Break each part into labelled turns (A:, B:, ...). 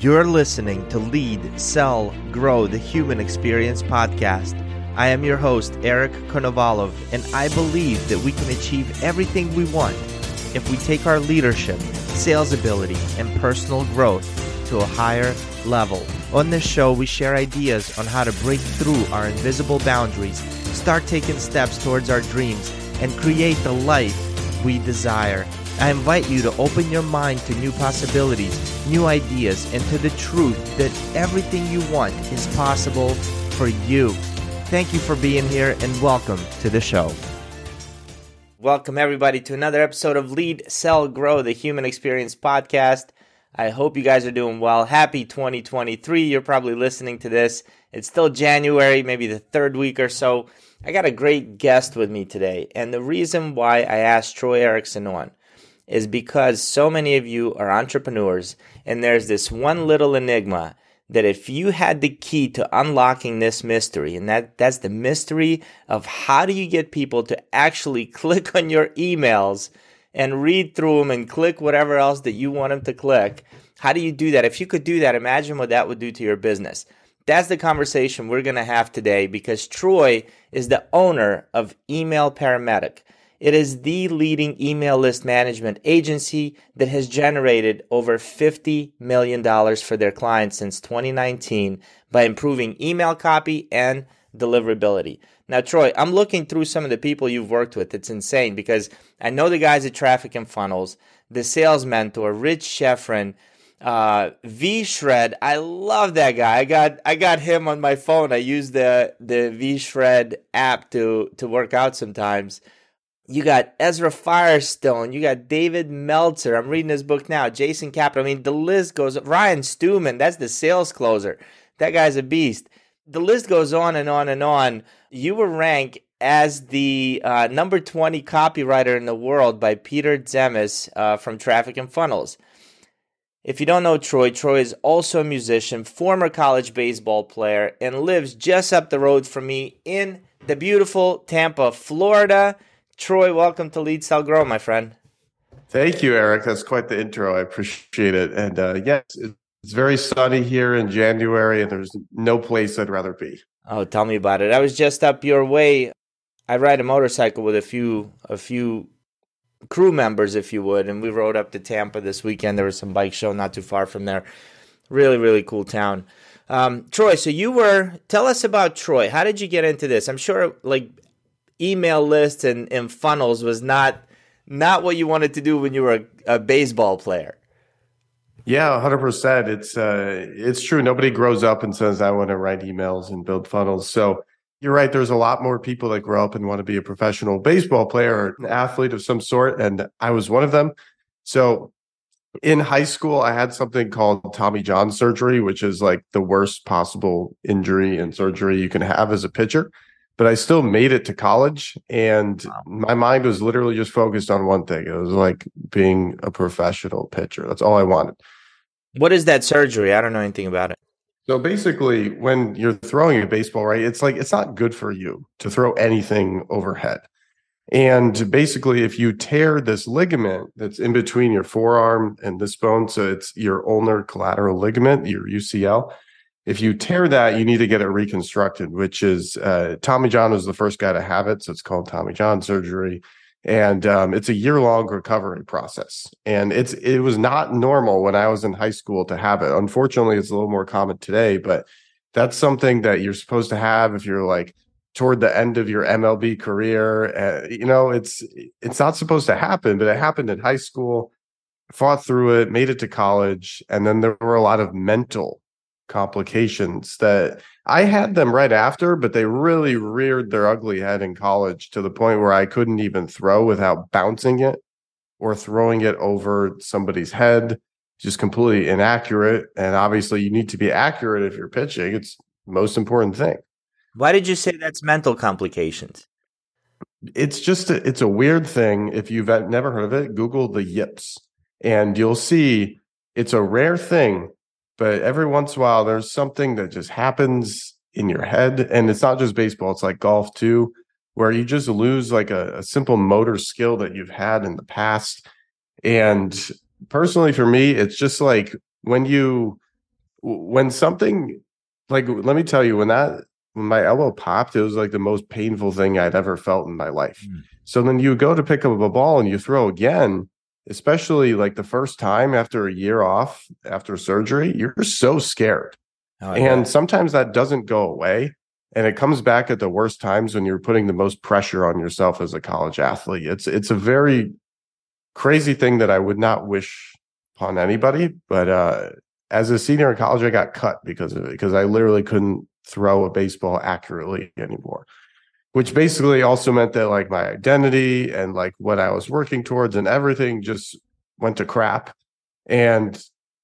A: You're listening to Lead, Sell, Grow the Human Experience podcast. I am your host, Eric Konovalov, and I believe that we can achieve everything we want if we take our leadership, sales ability, and personal growth to a higher level. On this show, we share ideas on how to break through our invisible boundaries, start taking steps towards our dreams, and create the life we desire. I invite you to open your mind to new possibilities, new ideas, and to the truth that everything you want is possible for you. Thank you for being here and welcome to the show. Welcome everybody to another episode of Lead, Sell, Grow the Human Experience podcast. I hope you guys are doing well. Happy 2023. You're probably listening to this. It's still January, maybe the third week or so. I got a great guest with me today. And the reason why I asked Troy Erickson on is because so many of you are entrepreneurs, and there's this one little enigma that if you had the key to unlocking this mystery, and that's the mystery of how do you get people to actually click on your emails and read through them and click whatever else that you want them to click. How do you do that? If you could do that, imagine what that would do to your business. That's the conversation we're going to have today, because Troy is the owner of Email Paramedic. It is the leading email list management agency that has generated over $50 million for their clients since 2019 by improving email copy and deliverability. Now, Troy, I'm looking through some of the people you've worked with. It's insane because I know the guys at Traffic and Funnels, the sales mentor, Rich Schefren, V-Shred. I love that guy. I got him on my phone. I use the V-Shred app to work out sometimes. You got Ezra Firestone. You got David Meltzer. I'm reading his book now. Jason Capra. I mean, the list goes. Ryan Stewman. That's the sales closer. That guy's a beast. The list goes on and on and on. You were ranked as the number 20 copywriter in the world by Peter Zemes from Traffic and Funnels. If you don't know Troy is also a musician, former college baseball player, and lives just up the road from me in the beautiful Tampa, Florida. Troy, welcome to Lead, Sell, Grow, my friend.
B: Thank you, Eric. That's quite the intro. I appreciate it. And yes, it's very sunny here in January, and there's no place I'd rather be.
A: Oh, tell me about it. I was just up your way. I ride a motorcycle with a few crew members, if you would, and we rode up to Tampa this weekend. There was some bike show not too far from there. Really, really cool town. Troy, so tell us about Troy. How did you get into this? I'm sure, email lists and funnels was not what you wanted to do when you were a baseball player.
B: Yeah, 100%. It's true. Nobody grows up and says, I want to write emails and build funnels. So you're right. There's a lot more people that grow up and want to be a professional baseball player or an athlete of some sort. And I was one of them. So in high school, I had something called Tommy John surgery, which is like the worst possible injury and surgery you can have as a pitcher. But I still made it to college, and my mind was literally just focused on one thing. It was like being a professional pitcher. That's all I wanted.
A: What is that surgery? I don't know anything about it.
B: So basically, when you're throwing a baseball, right, it's not good for you to throw anything overhead. And basically, if you tear this ligament that's in between your forearm and this bone, so it's your ulnar collateral ligament, your UCL, if you tear that, you need to get it reconstructed, which is Tommy John was the first guy to have it. So it's called Tommy John surgery. And it's a year-long recovery process. And it was not normal when I was in high school to have it. Unfortunately, it's a little more common today, but that's something that you're supposed to have if you're like toward the end of your MLB career. It's not supposed to happen, but it happened in high school. Fought through it, made it to college. And then there were a lot of mental complications that I had them right after, but they really reared their ugly head in college to the point where I couldn't even throw without bouncing it or throwing it over somebody's head. Just completely inaccurate. And obviously you need to be accurate if you're pitching. It's the most important thing.
A: Why did you say that's mental complications?
B: It's a weird thing. If you've never heard of it, Google the yips and you'll see it's a rare thing. But every once in a while, there's something that just happens in your head. And it's not just baseball. It's like golf too, where you just lose like a simple motor skill that you've had in the past. And personally, for me, it's just like when you when something like, let me tell you, when my elbow popped, it was like the most painful thing I'd ever felt in my life. So then you go to pick up a ball and you throw again, especially like the first time after a year off after surgery, you're so scared. And sometimes that doesn't go away. And it comes back at the worst times when you're putting the most pressure on yourself as a college athlete. It's a very crazy thing that I would not wish upon anybody. But as a senior in college, I got cut because of it, because I literally couldn't throw a baseball accurately anymore, which basically also meant that like my identity and like what I was working towards and everything just went to crap. And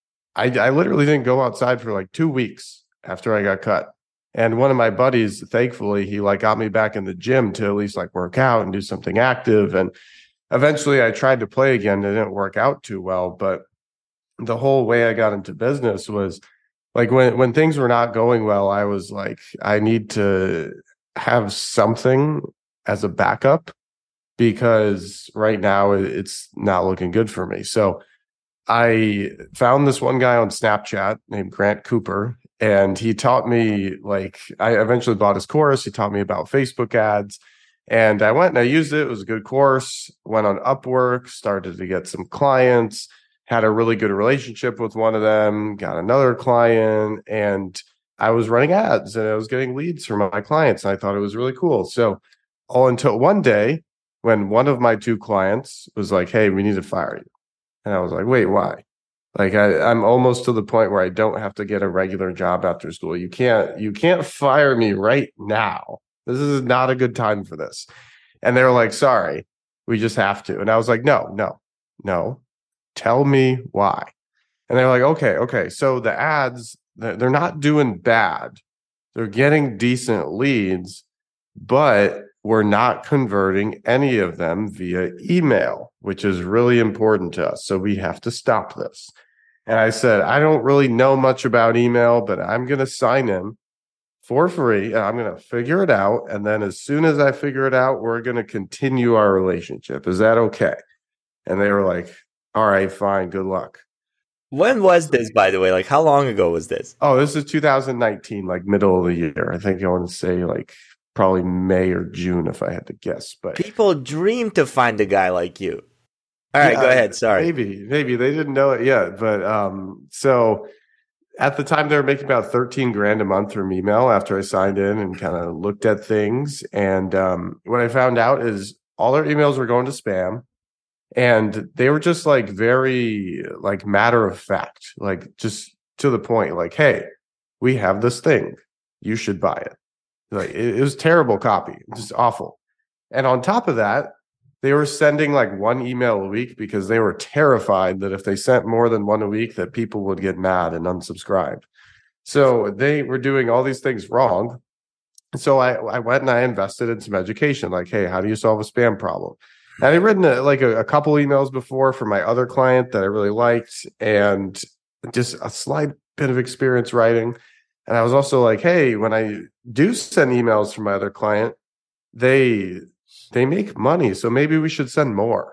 B: I literally didn't go outside for like 2 weeks after I got cut. And one of my buddies, thankfully, he like got me back in the gym to at least like work out and do something active. And eventually I tried to play again. It didn't work out too well. But the whole way I got into business was like when things were not going well, I was like, I need to have something as a backup because right now it's not looking good for me. So I found this one guy on Snapchat named Grant Cooper, and he taught me, like, I eventually bought his course. He taught me about Facebook ads, and I went and I used it. It was a good course. Went on Upwork, started to get some clients, had a really good relationship with one of them, got another client, and I was running ads and I was getting leads from my clients. And I thought it was really cool. So all until one day when one of my two clients was like, "Hey, we need to fire you." And I was like, "Wait, why?" Like I'm almost to the point where I don't have to get a regular job after school. You can't fire me right now. This is not a good time for this. And they were like, "Sorry, we just have to." And I was like, no. Tell me why. And they're like, okay. So the ads, they're not doing bad. They're getting decent leads, but we're not converting any of them via email, which is really important to us. So we have to stop this. And I said, I don't really know much about email, but I'm going to sign in for free and I'm going to figure it out. And then as soon as I figure it out, we're going to continue our relationship. Is that okay? And they were like, all right, fine. Good luck.
A: When was this, by the way? Like, how long ago was this?
B: Oh, this is 2019, like middle of the year. I think I want to say like probably May or June if I had to guess. But
A: people dream to find a guy like you. All right, go ahead. Sorry.
B: Maybe they didn't know it yet. But so at the time they were making about 13 grand a month from email after I signed in and kind of looked at things. And what I found out is all their emails were going to spam. And they were just like very like matter of fact, like just to the point, like, "Hey, we have this thing. You should buy it." Like it was terrible copy, just awful. And on top of that, they were sending like one email a week because they were terrified that if they sent more than one a week, that people would get mad and unsubscribe. So they were doing all these things wrong. So I went and I invested in some education, like, "Hey, how do you solve a spam problem?" And I'd written a couple emails before for my other client that I really liked, and just a slight bit of experience writing. And I was also like, "Hey, when I do send emails from my other client, they make money, so maybe we should send more."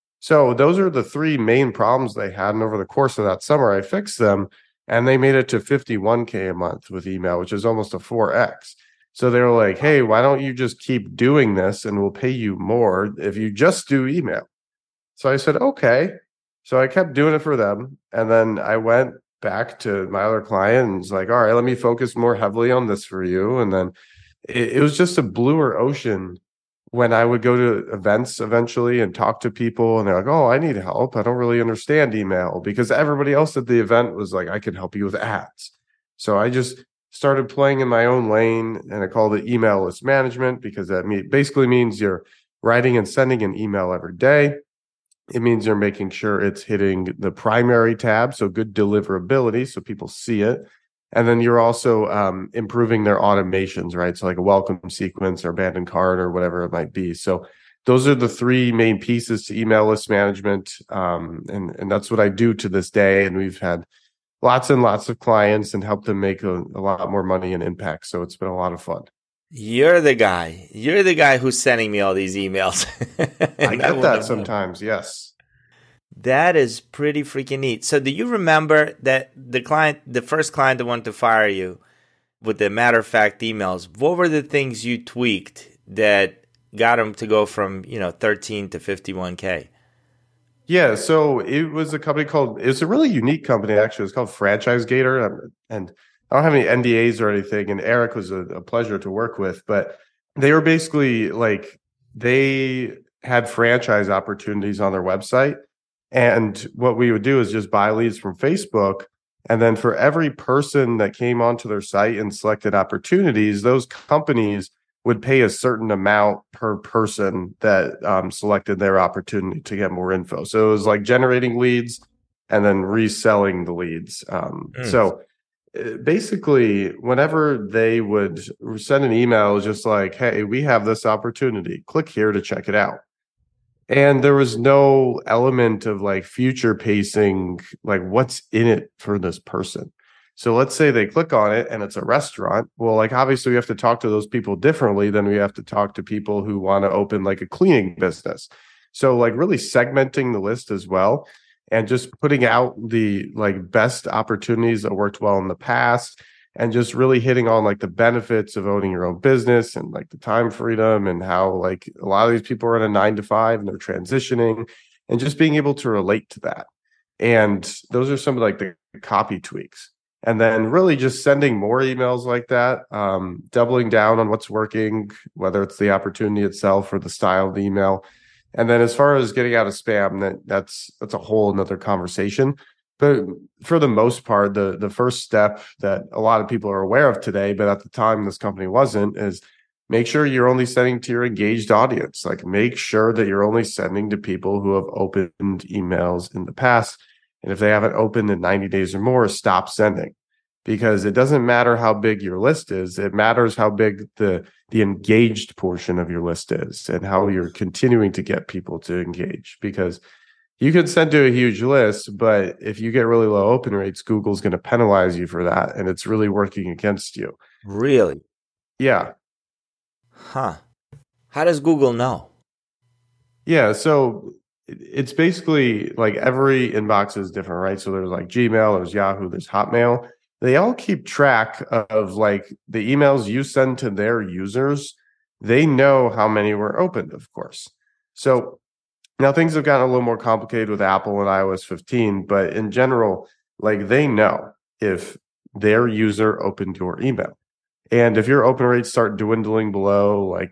B: So those are the three main problems they had. And over the course of that summer, I fixed them, and they made it to 51K a month with email, which is almost a 4X. So they were like, "Hey, why don't you just keep doing this and we'll pay you more if you just do email?" So I said, okay. So I kept doing it for them. And then I went back to my other client and was like, "All right, let me focus more heavily on this for you." And then it was just a bluer ocean when I would go to events eventually and talk to people. And they're like, "Oh, I need help. I don't really understand email," because everybody else at the event was like, "I can help you with ads." So I just started playing in my own lane, and I called it email list management because that basically means you're writing and sending an email every day. It means you're making sure it's hitting the primary tab, so good deliverability, so people see it. And then you're also improving their automations, right? So like a welcome sequence or abandoned cart or whatever it might be. So those are the three main pieces to email list management. And that's what I do to this day. And we've had lots and lots of clients and help them make a lot more money and impact. So it's been a lot of fun.
A: You're the guy who's sending me all these emails.
B: I get that sometimes. Yes.
A: That is pretty freaking neat. So do you remember that the first client that wanted to fire you with the matter of fact emails, what were the things you tweaked that got him to go from, 13 to 51K?
B: Yeah, so it was a company called, it was a really unique company actually. It's called Franchise Gator. And I don't have any NDAs or anything. And Eric was a pleasure to work with, but they were basically like, they had franchise opportunities on their website. And what we would do is just buy leads from Facebook. And then for every person that came onto their site and selected opportunities, those companies would pay a certain amount per person that selected their opportunity to get more info. So it was like generating leads and then reselling the leads. So basically, whenever they would send an email, it was just like, hey, we have this opportunity. Click here to check it out. And there was no element of like future pacing, like what's in it for this person. So let's say they click on it and it's a restaurant. Well, like obviously we have to talk to those people differently than we have to talk to people who want to open like a cleaning business. So like really segmenting the list as well and just putting out the like best opportunities that worked well in the past and just really hitting on like the benefits of owning your own business and like the time freedom and how like a lot of these people are in a 9 to 5 and they're transitioning and just being able to relate to that. And those are some of like the copy tweaks. And then really just sending more emails like that, doubling down on what's working, whether it's the opportunity itself or the style of the email. And then as far as getting out of spam, that's a whole another conversation. But for the most part, the first step that a lot of people are aware of today, but at the time this company wasn't, is make sure you're only sending to your engaged audience. Like make sure that you're only sending to people who have opened emails in the past. And if they haven't opened in 90 days or more, stop sending. Because it doesn't matter how big your list is. It matters how big the engaged portion of your list is and how you're continuing to get people to engage. Because you can send to a huge list, but if you get really low open rates, Google's going to penalize you for that. And it's really working against you.
A: Really?
B: Yeah.
A: Huh. How does Google know?
B: Yeah. So it's basically like every inbox is different, right? So there's like Gmail, there's Yahoo, there's Hotmail. They all keep track of like the emails you send to their users. They know how many were opened, of course. So now things have gotten a little more complicated with Apple and iOS 15, but in general, like they know if their user opened your email. And if your open rates start dwindling below like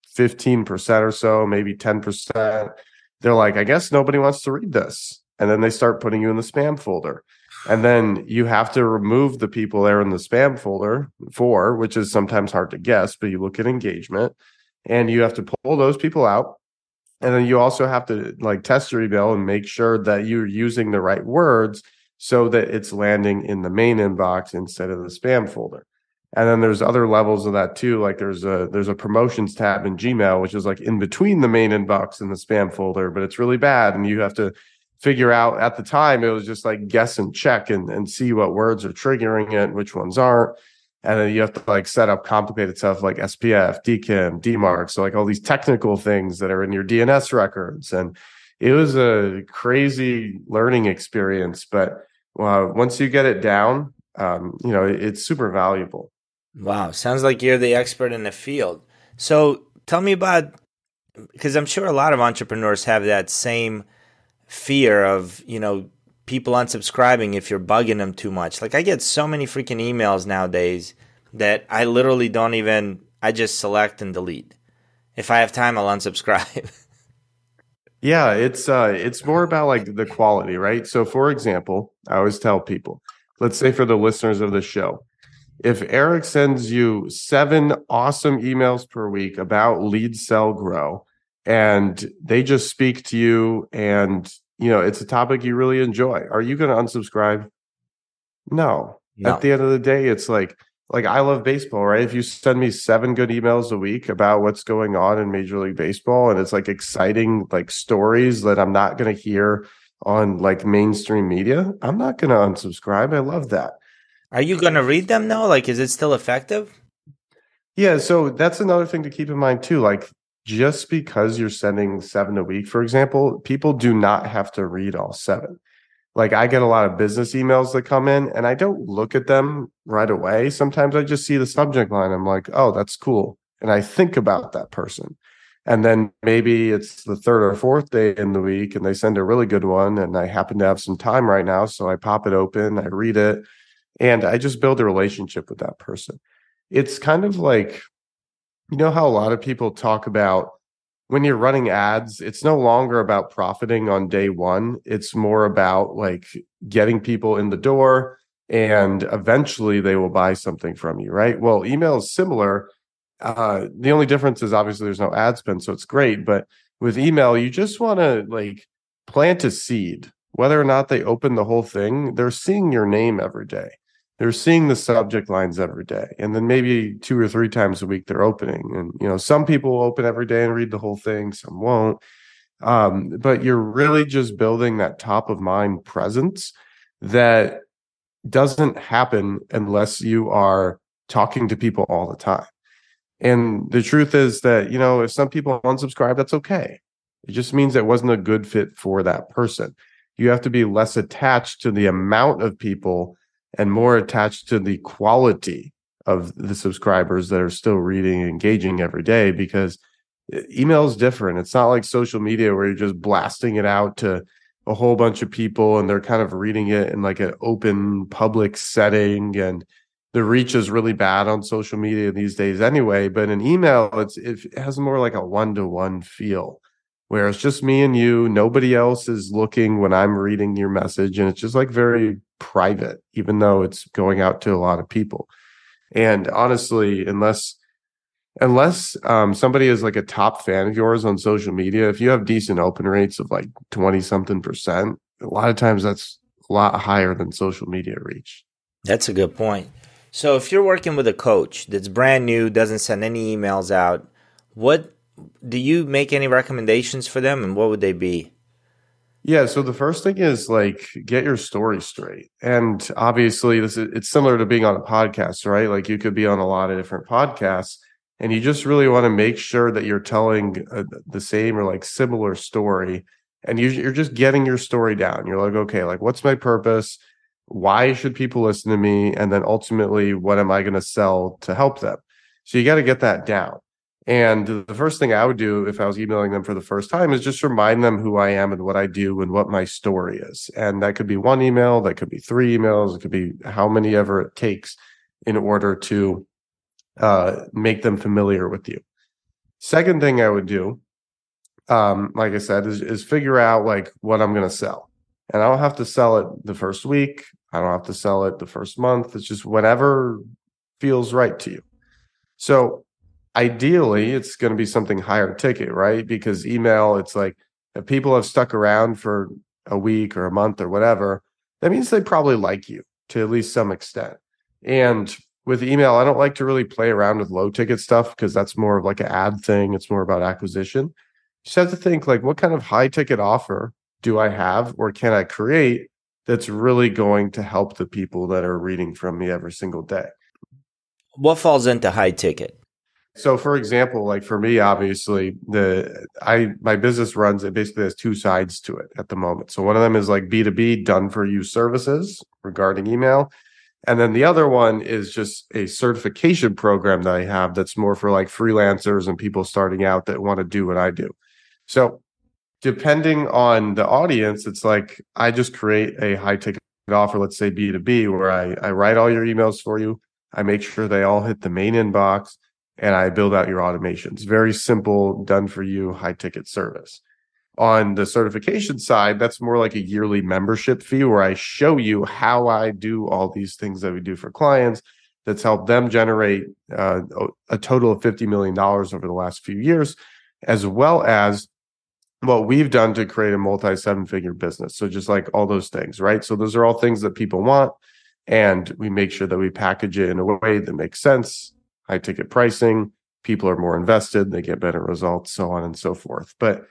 B: 15% or so, maybe 10%, they're like, I guess nobody wants to read this. And then they start putting you in the spam folder. And then you have to remove the people there in the spam folder which is sometimes hard to guess, but you look at engagement and you have to pull those people out. And then you also have to like test your email and make sure that you're using the right words so that it's landing in the main inbox instead of the spam folder. And then there's other levels of that too. Like there's a promotions tab in Gmail, which is like in between the main inbox and the spam folder, but it's really bad. And you have to figure out at the time, it was just like guess and check and see what words are triggering it, which ones aren't. And then you have to like set up complicated stuff like SPF, DKIM, DMARC. So like all these technical things that are in your DNS records. And it was a crazy learning experience. But once you get it down, it's super valuable.
A: Wow. Sounds like you're the expert in the field. So tell me about, because I'm sure a lot of entrepreneurs have that same fear of, people unsubscribing if you're bugging them too much. Like I get so many freaking emails nowadays that I literally I just select and delete. If I have time, I'll unsubscribe.
B: Yeah, it's more about like the quality, right? So for example, I always tell people, let's say for the listeners of the show, if Eric sends you 7 awesome emails per week about lead, sell, grow, and they just speak to you and it's a topic you really enjoy, are you going to unsubscribe? No. At the end of the day, it's like I love baseball, right? If you send me 7 good emails a week about what's going on in Major League Baseball and it's like exciting like stories that I'm not going to hear on like mainstream media, I'm not going to unsubscribe. I love that.
A: Are you going to read them though? Like, is it still effective?
B: Yeah, so that's another thing to keep in mind too. Like just because you're sending 7 a week, for example, people do not have to read all 7. Like I get a lot of business emails that come in and I don't look at them right away. Sometimes I just see the subject line. I'm like, oh, that's cool. And I think about that person. And then maybe it's the third or fourth day in the week and they send a really good one. And I happen to have some time right now. So I pop it open, I read it, and I just build a relationship with that person. It's kind of like, you know how a lot of people talk about when you're running ads, it's no longer about profiting on day one. It's more about like getting people in the door and eventually they will buy something from you, right? Well, email is similar. The only difference is obviously there's no ad spend, so it's great. But with email, you just want to like plant a seed. Whether or not they open the whole thing, they're seeing your name every day. They're seeing the subject lines every day. And then maybe 2 or 3 times a week they're opening. And, you know, some people will open every day and read the whole thing, some won't. But you're really just building that top of mind presence that doesn't happen unless you are talking to people all the time. And the truth is that, you know, if some people unsubscribe, that's okay. It just means it wasn't a good fit for that person. You have to be less attached to the amount of people and more attached to the quality of the subscribers that are still reading and engaging every day, because email is different. It's not like social media where you're just blasting it out to a whole bunch of people and they're kind of reading it in like an open public setting, and the reach is really bad on social media these days anyway. But in email, it has more like a one-to-one feel where it's just me and you, nobody else is looking when I'm reading your message, and it's just like very private, even though it's going out to a lot of people. And honestly, unless somebody is like a top fan of yours on social media, if you have decent open rates of like 20 something percent, a lot of times that's a lot higher than social media reach.
A: That's a good point. So if you're working with a coach that's brand new, doesn't send any emails out, what do you make any recommendations for them, and what would they be?
B: Yeah, so the first thing is like get your story straight. And obviously it's similar to being on a podcast, right? Like you could be on a lot of different podcasts and you just really want to make sure that you're telling the same or like similar story, and you're just getting your story down. You're like, okay, like what's my purpose? Why should people listen to me? And then ultimately, what am I going to sell to help them? So you got to get that down. And the first thing I would do if I was emailing them for the first time is just remind them who I am and what I do and what my story is. And that could be 1 email, that could be 3 emails, it could be how many ever it takes in order to make them familiar with you. Second thing I would do, like I said, is figure out like what I'm going to sell. And I don't have to sell it the first week. I don't have to sell it the first month. It's just whatever feels right to you. So ideally, it's going to be something higher ticket, right? Because email, it's like if people have stuck around for a week or a month or whatever, that means they probably like you to at least some extent. And with email, I don't like to really play around with low ticket stuff because that's more of like an ad thing. It's more about acquisition. You just have to think like, what kind of high ticket offer do I have or can I create that's really going to help the people that are reading from me every single day?
A: What falls into high ticket?
B: So for example, like for me, obviously my business runs, it basically has 2 sides to it at the moment. So one of them is like B2B done for you services regarding email. And then the other one is just a certification program that I have that's more for like freelancers and people starting out that want to do what I do. So depending on the audience, it's like I just create a high ticket offer, let's say B2B, where I write all your emails for you. I make sure they all hit the main inbox, and I build out your automations. Very simple, done for you, high ticket service. On the certification side, that's more like a yearly membership fee where I show you how I do all these things that we do for clients that's helped them generate a total of $50 million over the last few years, as well as what we've done to create a multi-7-figure business. So just like all those things, right? So those are all things that people want. And we make sure that we package it in a way that makes sense, high ticket pricing, people are more invested, they get better results, so on and so forth. But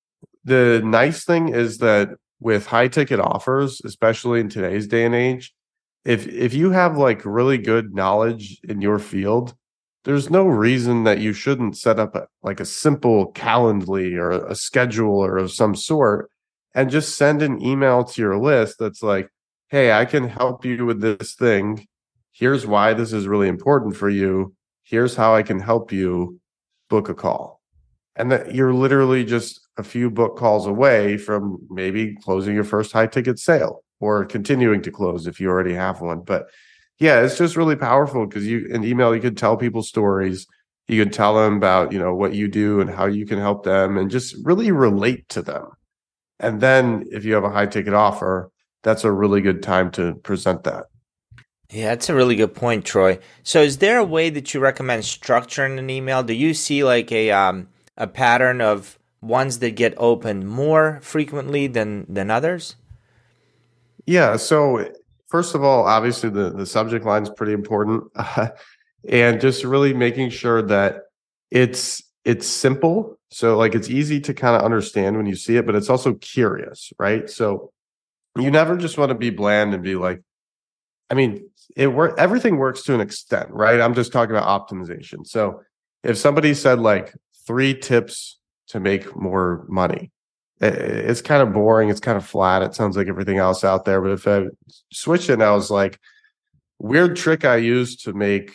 B: the nice thing is that with high ticket offers, especially in today's day and age, if you have like really good knowledge in your field, there's no reason that you shouldn't set up like a simple Calendly or a scheduler of some sort and just send an email to your list that's like, hey, I can help you with this thing. Here's why this is really important for you. Here's how I can help you. Book a call. And that you're literally just a few book calls away from maybe closing your first high ticket sale or continuing to close if you already have one. But yeah, it's just really powerful because in email, you could tell people stories. You could tell them about, what you do and how you can help them and just really relate to them. And then if you have a high ticket offer, that's a really good time to present that.
A: Yeah, that's a really good point, Troy. So is there a way that you recommend structuring an email? Do you see like a pattern of ones that get opened more frequently than others?
B: Yeah. So first of all, obviously the subject line is pretty important, and just really making sure that it's simple. So like it's easy to kind of understand when you see it, but it's also curious, right? So you never just want to be bland and be like, I mean, everything works to an extent, right? I'm just talking about optimization. So if somebody said like 3 tips to make more money, it's kind of boring. It's kind of flat. It sounds like everything else out there. But if I switched it and I was like, weird trick I used to make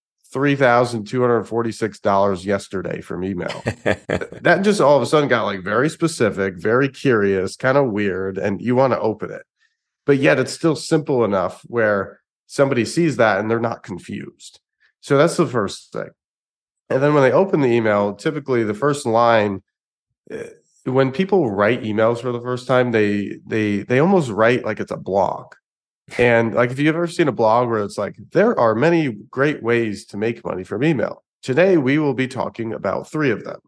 B: $3,246 yesterday from email. That just all of a sudden got like very specific, very curious, kind of weird, and you want to open it. But yet it's still simple enough where somebody sees that and they're not confused. So that's the first thing. And then when they open the email, typically the first line, when people write emails for the first time, they almost write like it's a blog. And like if you've ever seen a blog where it's like, there are many great ways to make money from email. Today, we will be talking about 3 of them.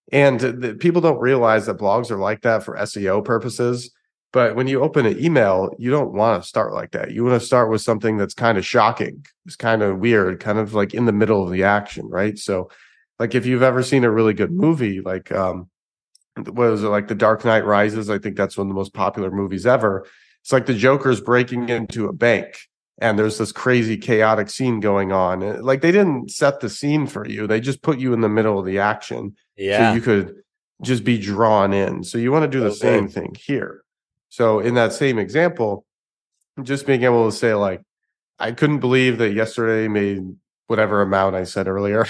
B: And people don't realize that blogs are like that for SEO purposes. But when you open an email, you don't want to start like that. You want to start with something that's kind of shocking. It's kind of weird, kind of like in the middle of the action, right? So like if you've ever seen a really good movie, like what was it, like The Dark Knight Rises? I think that's one of the most popular movies ever. It's like the Joker's breaking into a bank and there's this crazy chaotic scene going on. Like they didn't set the scene for you. They just put you in the middle of the action.
A: Yeah.
B: So you could just be drawn in. So you want to do the same thing here. So in that same example, just being able to say like, I couldn't believe that yesterday made whatever amount I said earlier,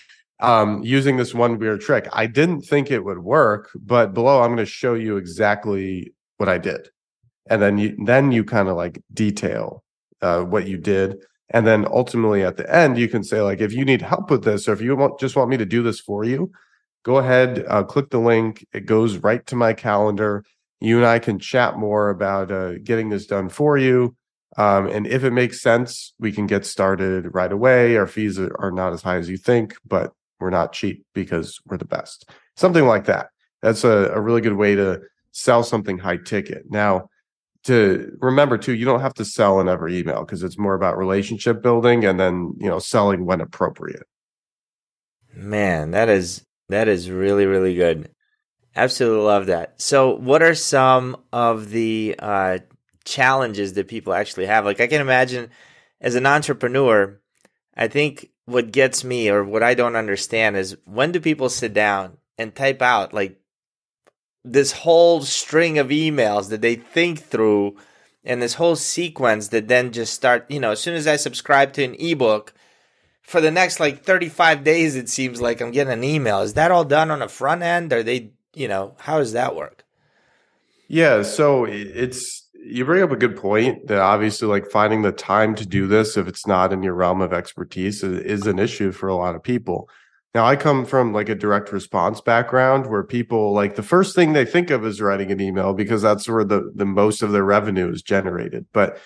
B: using this one weird trick. I didn't think it would work, but below I'm going to show you exactly what I did. And then you kind of like detail what you did. And then ultimately at the end, you can say like, if you need help with this, or if you just want me to do this for you, go ahead, click the link. It goes right to my calendar. You and I can chat more about getting this done for you. And if it makes sense, we can get started right away. Our fees are not as high as you think, but we're not cheap because we're the best. Something like that. That's a really good way to sell something high ticket. Now, to remember too, you don't have to sell in every email because it's more about relationship building and then, selling when appropriate.
A: Man, that is really, really good. Absolutely love that. So what are some of the challenges that people actually have? Like I can imagine as an entrepreneur, I think what gets me or what I don't understand is when do people sit down and type out like this whole string of emails that they think through and this whole sequence that then just start, as soon as I subscribe to an ebook, for the next like 35 days, it seems like I'm getting an email. Is that all done on the front end? Are they, how does that work?
B: Yeah, so you bring up a good point that obviously like finding the time to do this, if it's not in your realm of expertise, is an issue for a lot of people. Now, I come from like a direct response background where people like the first thing they think of is writing an email because that's where the most of their revenue is generated. But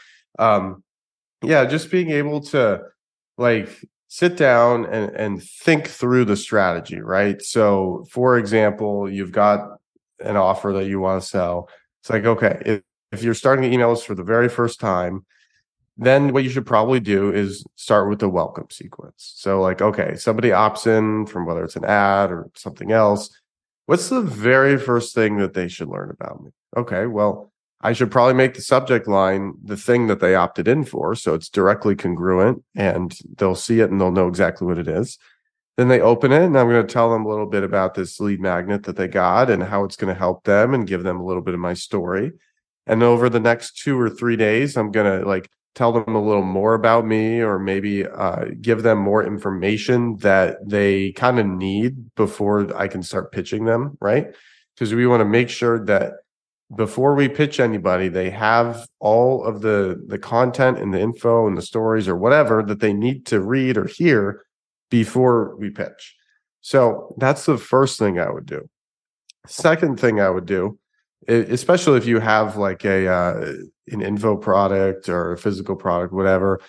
B: yeah, just being able to like sit down and think through the strategy, right? So for example, you've got an offer that you want to sell. It's like, okay, if you're starting emails for the very first time, then what you should probably do is start with the welcome sequence. So like, okay, somebody opts in from whether it's an ad or something else. What's the very first thing that they should learn about me? Okay, well, I should probably make the subject line the thing that they opted in for, so it's directly congruent and they'll see it and they'll know exactly what it is. Then they open it, and I'm going to tell them a little bit about this lead magnet that they got and how it's going to help them, and give them a little bit of my story. And over the next 2 or 3 days, I'm going to like tell them a little more about me, or maybe give them more information that they kind of need before I can start pitching them, right? Because we want to make sure that before we pitch anybody, they have all of the content and the info and the stories or whatever that they need to read or hear before we pitch. So that's the first thing I would do. Second thing I would do, especially if you have like an info product or a physical product, whatever,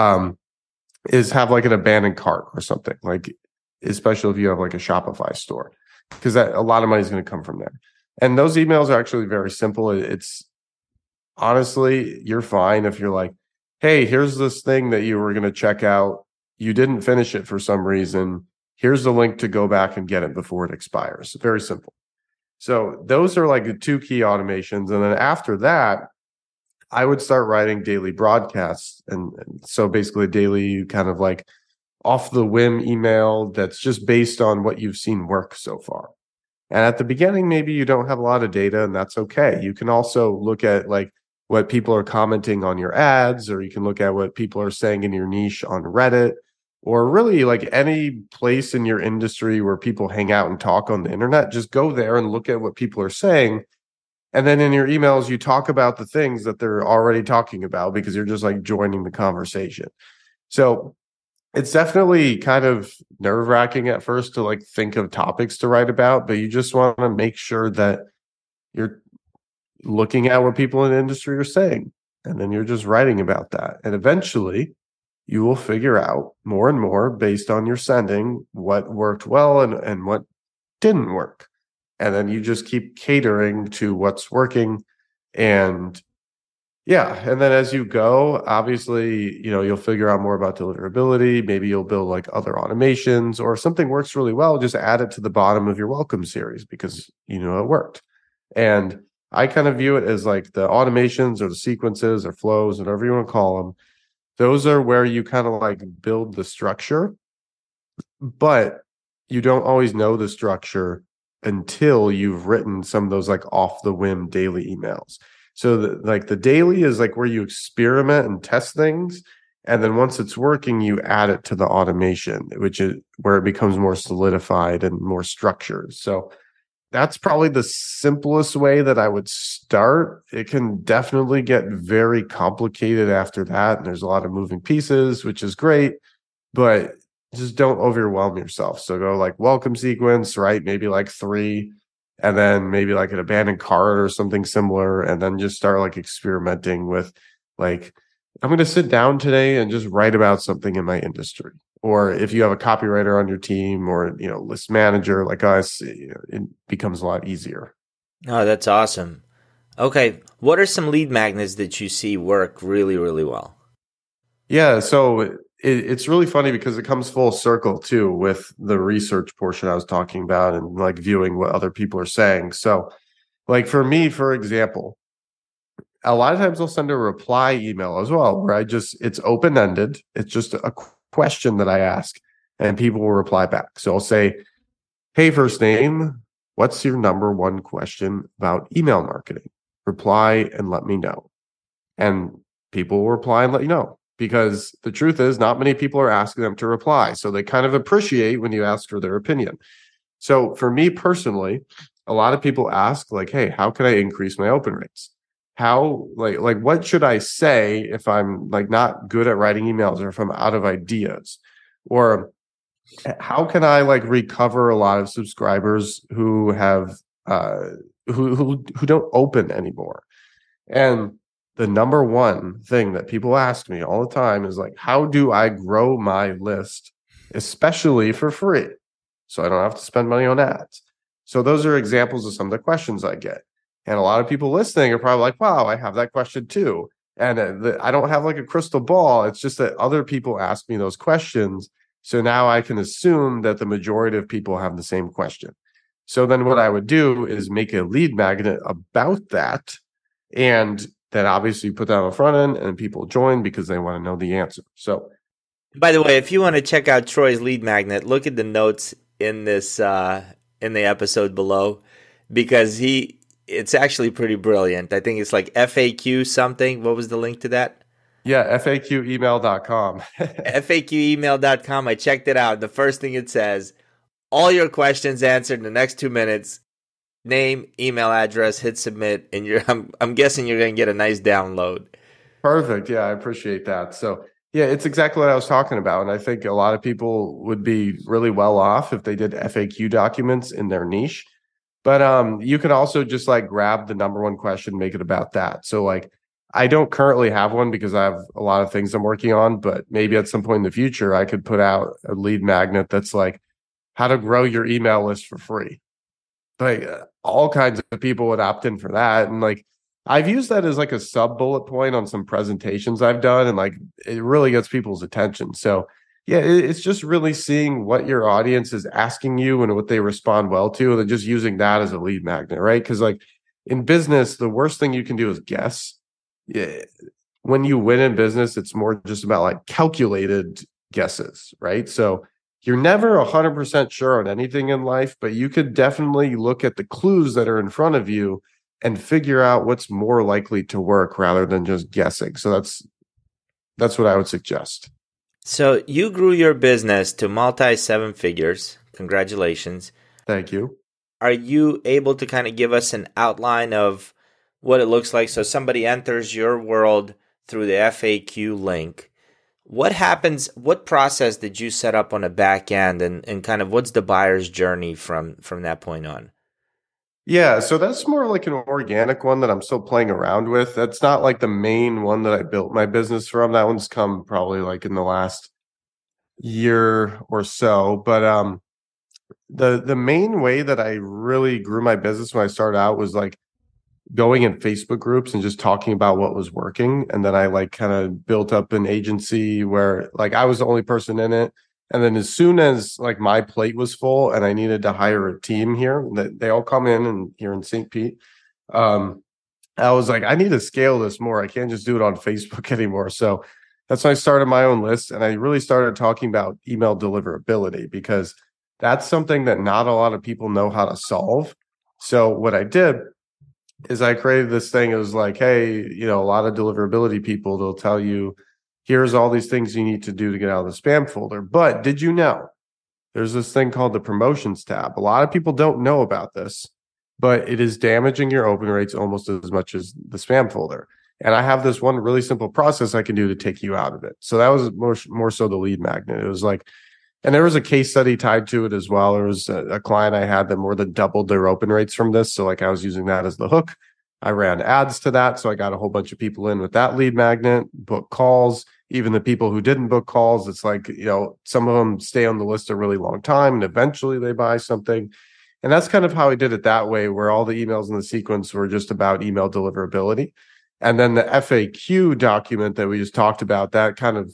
B: is have like an abandoned cart or something, like, especially if you have like a Shopify store, because that a lot of money is going to come from there. And those emails are actually very simple. It's honestly, you're fine if you're like, hey, here's this thing that you were going to check out. You didn't finish it for some reason. Here's the link to go back and get it before it expires. Very simple. So those are like the 2 key automations. And then after that, I would start writing daily broadcasts. And so basically daily kind of like off the whim email that's just based on what you've seen work so far. And at the beginning, maybe you don't have a lot of data, and that's okay. You can also look at like what people are commenting on your ads, or you can look at what people are saying in your niche on Reddit, or really like any place in your industry where people hang out and talk on the internet. Just go there and look at what people are saying. And then in your emails, you talk about the things that they're already talking about, because you're just like joining the conversation. So it's definitely kind of nerve-wracking at first to like think of topics to write about, but you just want to make sure that you're looking at what people in the industry are saying, and then you're just writing about that. And eventually you will figure out more and more based on your sending what worked well and what didn't work. And then you just keep catering to what's working. And yeah. And then as you go, obviously, you'll figure out more about deliverability. Maybe you'll build like other automations, or if something works really well, just add it to the bottom of your welcome series because it worked. And I kind of view it as like the automations or the sequences or flows, whatever you want to call them. Those are where you kind of like build the structure, but you don't always know the structure until you've written some of those like off the whim daily emails. So the daily is like where you experiment and test things. And then once it's working, you add it to the automation, which is where it becomes more solidified and more structured. So that's probably the simplest way that I would start. It can definitely get very complicated after that. And there's a lot of moving pieces, which is great, but just don't overwhelm yourself. So go like welcome sequence, right? Maybe like 3, and then maybe like an abandoned cart or something similar. And then just start like experimenting with like, I'm going to sit down today and just write about something in my industry. Or if you have a copywriter on your team, or, list manager like us, it becomes a lot easier.
A: Oh, that's awesome. Okay. What are some lead magnets that you see work really, really well?
B: Yeah. So it's really funny because it comes full circle too with the research portion I was talking about, and like viewing what other people are saying. So like for me, for example, a lot of times I'll send a reply email as well, where it's open-ended. It's just a question that I ask, and people will reply back. So I'll say, hey, first name, what's your number one question about email marketing? Reply and let me know. And people will reply and let you know, because the truth is not many people are asking them to reply. So they kind of appreciate when you ask for their opinion. So for me personally, a lot of people ask like, hey, how can I increase my open rates? How like what should I say if I'm like not good at writing emails, or if I'm out of ideas? Or how can I like recover a lot of subscribers who have who don't open anymore? And the number one thing that people ask me all the time is like, how do I grow my list, especially for free, so I don't have to spend money on ads? So those are examples of some of the questions I get. And a lot of people listening are probably like, wow, I have that question too. And I don't have like a crystal ball. It's just that other people ask me those questions. So now I can assume that the majority of people have the same question. So then what I would do is make a lead magnet about that. And then obviously you put that on the front end and people join because they want to know the answer. So,
A: By the way, if you want to check out Troy's lead magnet, look at the notes in this in the episode below, because it's actually pretty brilliant. I think it's like FAQ something. What was the link to that?
B: yeah, FAQemail.com.
A: FAQemail.com. I checked it out. The first thing it says, all your questions answered in the next 2 minutes. Name, email address, hit submit, and I'm guessing you're going to get a nice download.
B: Perfect. Yeah, I appreciate that. So, yeah, it's exactly what I was talking about. And I think a lot of people would be really well off if they did FAQ documents in their niche. But you can also just like grab the number one question, make it about that. So like I don't currently have one because I have a lot of things I'm working on, but maybe at some point in the future I could put out a lead magnet that's like how to grow your email list for free. Like all kinds of people would opt in for that. And like I've used that as like a sub bullet point on some presentations I've done, and like it really gets people's attention. So yeah, it's just really seeing what your audience is asking you and what they respond well to, and then just using that as a lead magnet, right? Because like in business, the worst thing you can do is guess. Yeah. When you win in business, it's more just about like calculated guesses, right? So you're never 100% sure on anything in life, but you could definitely look at the clues that are in front of you and figure out what's more likely to work rather than just guessing. So that's what I would suggest.
A: So you grew your business to multi-seven figures. Congratulations.
B: Thank you.
A: Are you able to kind of give us an outline of what it looks like? So somebody enters your world through the FAQ link. What happens? What process did you set up on the back end, and kind of what's the buyer's journey from that point on?
B: Yeah, so that's more like an organic one that I'm still playing around with. That's not like the main one that I built my business from. That one's come probably like in the last year or so. But the main way that I really grew my business when I started out was like going in Facebook groups and just talking about what was working. And then I like kind of built up an agency where like I was the only person in it. And then as soon as like my plate was full and I needed to hire a team here, that they all come in and here in St. Pete, I was like, I need to scale this more. I can't just do it on Facebook anymore. So that's when I started my own list. And I really started talking about email deliverability because that's something that not a lot of people know how to solve. So what I did is I created this thing. It was like, hey, a lot of deliverability people, they'll tell you, here's all these things you need to do to get out of the spam folder. But did you know there's this thing called the promotions tab? A lot of people don't know about this, but it is damaging your open rates almost as much as the spam folder. And I have this one really simple process I can do to take you out of it. So that was more so the lead magnet. It was like, and there was a case study tied to it as well. There was a client I had that more than doubled their open rates from this. So like I was using that as the hook. I ran ads to that. So I got a whole bunch of people in with that lead magnet, book calls. Even the people who didn't book calls, it's like, some of them stay on the list a really long time and eventually they buy something. And that's kind of how I did it that way, where all the emails in the sequence were just about email deliverability. And then the FAQ document that we just talked about, that kind of,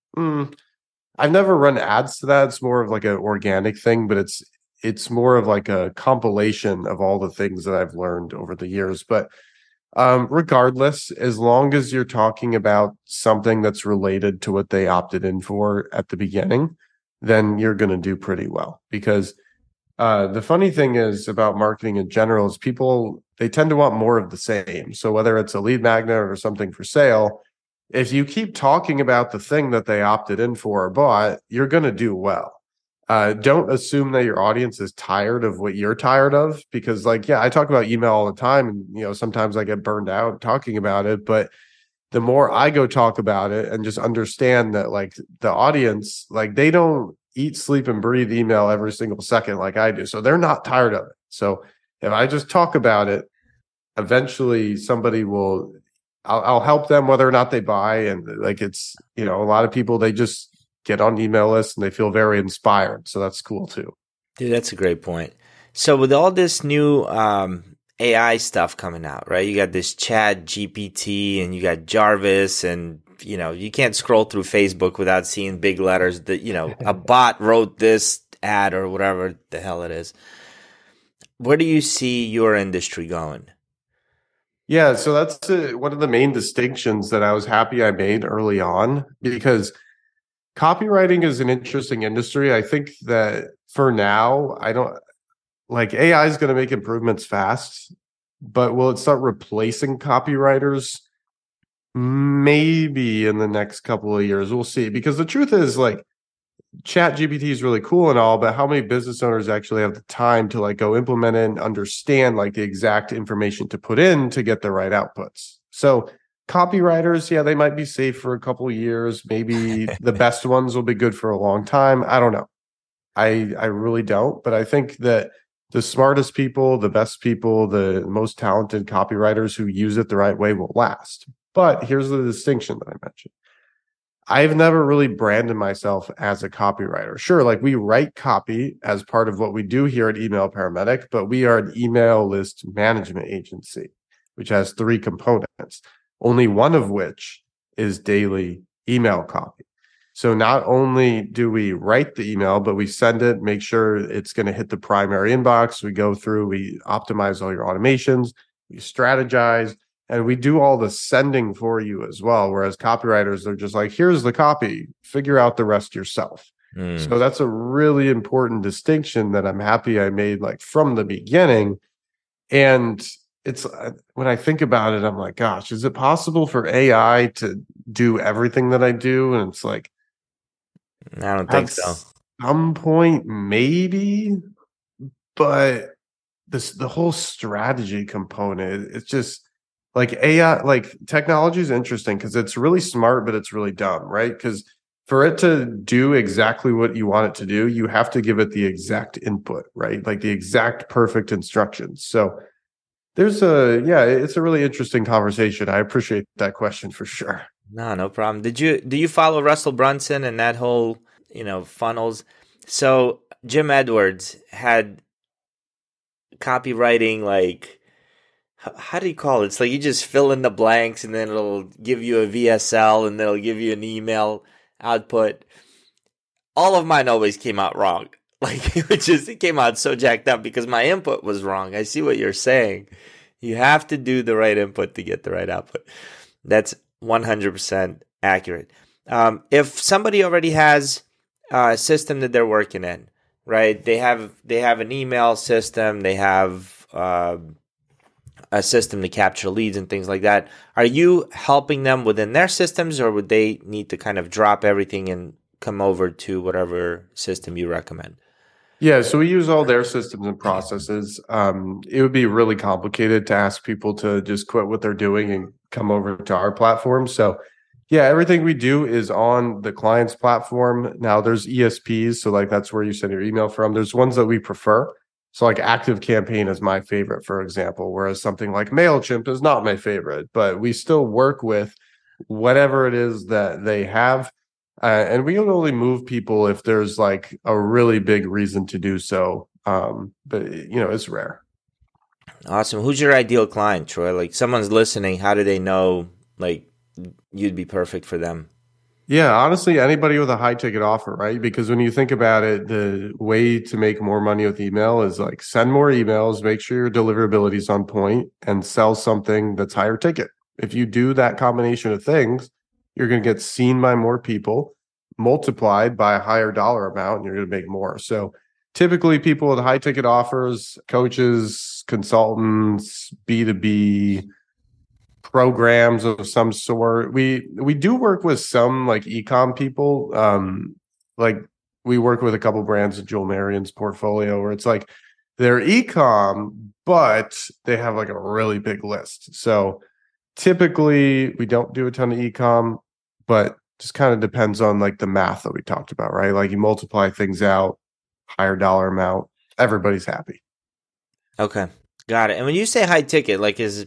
B: I've never run ads to that. It's more of like an organic thing, but it's more of like a compilation of all the things that I've learned over the years. But regardless, as long as you're talking about something that's related to what they opted in for at the beginning, then you're going to do pretty well. Because the funny thing is about marketing in general is people, they tend to want more of the same. So whether it's a lead magnet or something for sale, if you keep talking about the thing that they opted in for or bought, you're going to do well. Don't assume that your audience is tired of what you're tired of, because like, yeah, I talk about email all the time and, sometimes I get burned out talking about it, but the more I go talk about it and just understand that like the audience, like they don't eat, sleep and breathe email every single second like I do. So they're not tired of it. So if I just talk about it, eventually somebody will, I'll help them whether or not they buy. And like, it's, a lot of people, they just get on email lists and they feel very inspired. So that's cool too.
A: Dude, that's a great point. So with all this new AI stuff coming out, right? You got this Chat GPT and you got Jarvis, and you can't scroll through Facebook without seeing big letters that, a bot wrote this ad or whatever the hell it is. Where do you see your industry going?
B: Yeah, so that's one of the main distinctions that I was happy I made early on, because copywriting is an interesting industry. I think that for now, I don't like AI is going to make improvements fast, but will it start replacing copywriters? Maybe in the next couple of years. We'll see. Because the truth is, like, Chat GPT is really cool and all, but how many business owners actually have the time to like go implement it and understand like the exact information to put in to get the right outputs? So copywriters, yeah, they might be safe for a couple of years. Maybe the best ones will be good for a long time. I don't know. I really don't, but I think that the smartest people, the best people, the most talented copywriters who use it the right way will last. But here's the distinction that I mentioned. I've never really branded myself as a copywriter. Sure, like we write copy as part of what we do here at Email Paramedic, but we are an email list management agency, which has three components, only one of which is daily email copy. So not only do we write the email, but we send it, make sure it's going to hit the primary inbox. We go through, we optimize all your automations, we strategize, and we do all the sending for you as well. Whereas copywriters, they're just like, here's the copy, figure out the rest yourself. So that's a really important distinction that I'm happy I made like from the beginning. And it's when I think about it, I'm like, gosh, is it possible for AI to do everything that I do? And it's like,
A: I don't think so.
B: Some point, maybe, but the whole strategy component, it's just like AI, like technology is interesting because it's really smart, but it's really dumb, right? Because for it to do exactly what you want it to do, you have to give it the exact input, right? Like the exact perfect instructions. So it's a really interesting conversation. I appreciate that question for sure.
A: No problem. Do you follow Russell Brunson and that whole, funnels? So Jim Edwards had copywriting, like, how do you call it? It's like you just fill in the blanks and then it'll give you a VSL and then it'll give you an email output. All of mine always came out wrong. Like it came out so jacked up because my input was wrong. I see what you're saying. You have to do the right input to get the right output. That's 100% accurate. If somebody already has a system that they're working in, right? They have an email system. They have a system to capture leads and things like that. Are you helping them within their systems, or would they need to kind of drop everything and come over to whatever system you recommend?
B: Yeah, so we use all their systems and processes. It would be really complicated to ask people to just quit what they're doing and come over to our platform. So yeah, everything we do is on the client's platform. Now there's ESPs, so like that's where you send your email from. There's ones that we prefer. So like ActiveCampaign is my favorite, for example, whereas something like MailChimp is not my favorite, but we still work with whatever it is that they have. And we only move people if there's like a really big reason to do so. But it's rare.
A: Awesome. Who's your ideal client, Troy? Like someone's listening, how do they know like you'd be perfect for them?
B: Yeah, honestly, anybody with a high ticket offer, right? Because when you think about it, the way to make more money with email is like send more emails, make sure your deliverability is on point, and sell something that's higher ticket. If you do that combination of things, you're going to get seen by more people, multiplied by a higher dollar amount, and you're going to make more. So typically people with high ticket offers, coaches, consultants, B2B programs of some sort. We do work with some like e-com people. Like we work with a couple brands of Joel Marion's portfolio where it's like they're e-com, but they have like a really big list. So typically we don't do a ton of e-com, but just kind of depends on like the math that we talked about, right? Like you multiply things out, higher dollar amount, everybody's happy.
A: Okay. Got it. And when you say high ticket, like is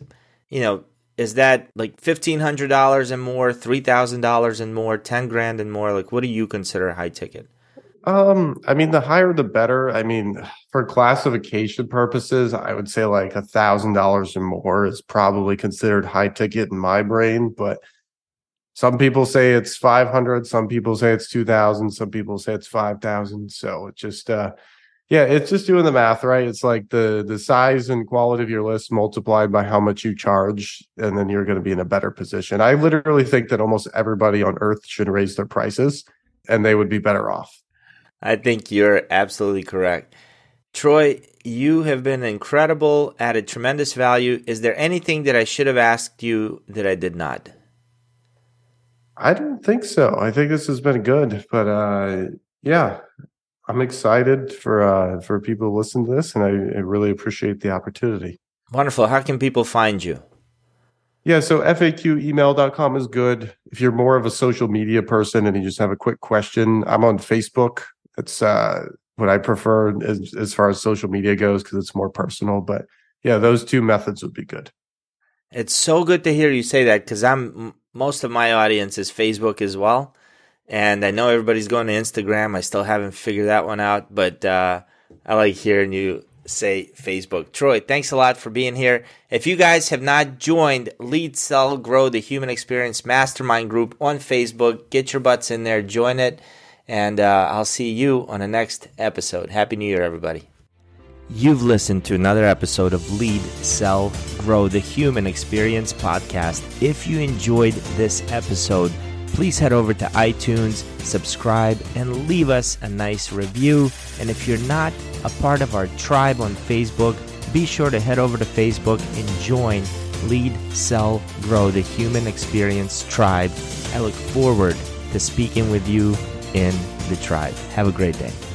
A: that like $1,500 and more, $3,000 and more, 10 grand and more? Like, what do you consider high ticket?
B: I mean, the higher the better. I mean, for classification purposes, I would say like $1,000 or more is probably considered high ticket in my brain. But some people say it's 500, some people say it's 2,000, some people say it's 5,000. So it just Yeah, it's just doing the math, right? It's like the size and quality of your list multiplied by how much you charge, and then you're going to be in a better position. I literally think that almost everybody on earth should raise their prices, and they would be better off.
A: I think you're absolutely correct. Troy, you have been incredible, added tremendous value. Is there anything that I should have asked you that I did not?
B: I don't think so. I think this has been good, but yeah, I'm excited for people to listen to this, and I really appreciate the opportunity.
A: Wonderful. How can people find you?
B: Yeah, so FAQemail.com is good. If you're more of a social media person and you just have a quick question, I'm on Facebook. It's what I prefer as far as social media goes because it's more personal. But yeah, those two methods would be good.
A: It's so good to hear you say that because most of my audience is Facebook as well. And I know everybody's going to Instagram. I still haven't figured that one out, but I like hearing you say Facebook. Troy, thanks a lot for being here. If you guys have not joined Lead, Sell, Grow the Human Experience Mastermind Group on Facebook, get your butts in there, join it, and I'll see you on the next episode. Happy New Year, everybody. You've listened to another episode of Lead, Sell, Grow the Human Experience podcast. If you enjoyed this episode, please head over to iTunes, subscribe, and leave us a nice review. And if you're not a part of our tribe on Facebook, be sure to head over to Facebook and join Lead, Sell, Grow the Human Experience tribe. I look forward to speaking with you in the tribe. Have a great day.